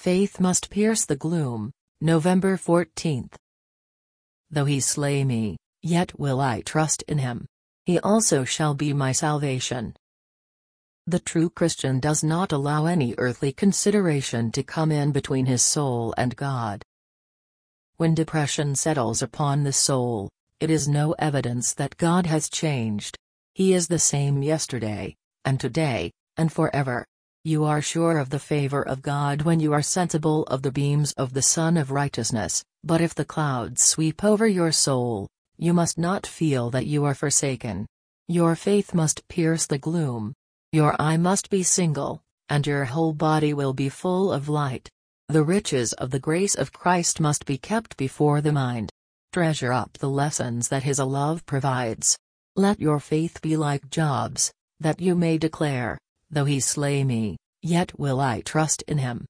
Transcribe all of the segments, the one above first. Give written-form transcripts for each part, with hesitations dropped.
Faith must pierce the gloom. November 14th. Though he slay me, yet will I trust in him. He also shall be my salvation. The true Christian does not allow any earthly consideration to come in between his soul and God. When depression settles upon the soul, it is no evidence that God has changed. He is the same yesterday, and today, and forever. You are sure of the favor of God when you are sensible of the beams of the Sun of Righteousness, but if the clouds sweep over your soul, you must not feel that you are forsaken. Your faith must pierce the gloom. Your eye must be single, and your whole body will be full of light. The riches of the grace of Christ must be kept before the mind. Treasure up the lessons that His love provides. Let your faith be like Job's, that you may declare, though he slay me, yet will I trust in him.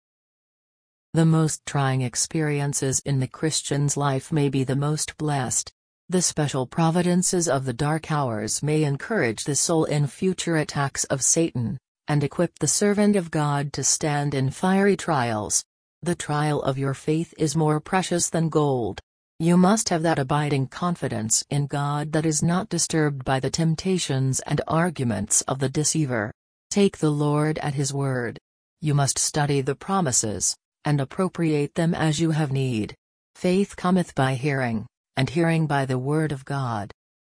The most trying experiences in the Christian's life may be the most blessed. The special providences of the dark hours may encourage the soul in future attacks of Satan, and equip the servant of God to stand in fiery trials. The trial of your faith is more precious than gold. You must have that abiding confidence in God that is not disturbed by the temptations and arguments of the deceiver. Take the Lord at His word. You must study the promises, and appropriate them as you have need. Faith cometh by hearing, and hearing by the word of God.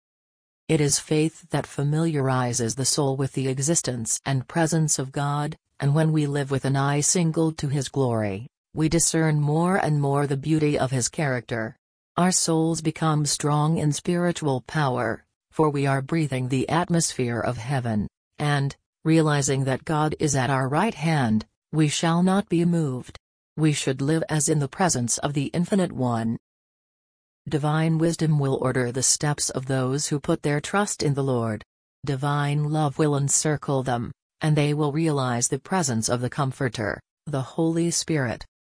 It is faith that familiarizes the soul with the existence and presence of God, and when we live with an eye single to His glory, we discern more and more the beauty of His character. Our souls become strong in spiritual power, for we are breathing the atmosphere of heaven, and, realizing that God is at our right hand, we shall not be moved. We should live as in the presence of the Infinite One. Divine wisdom will order the steps of those who put their trust in the Lord. Divine love will encircle them, and they will realize the presence of the Comforter, the Holy Spirit.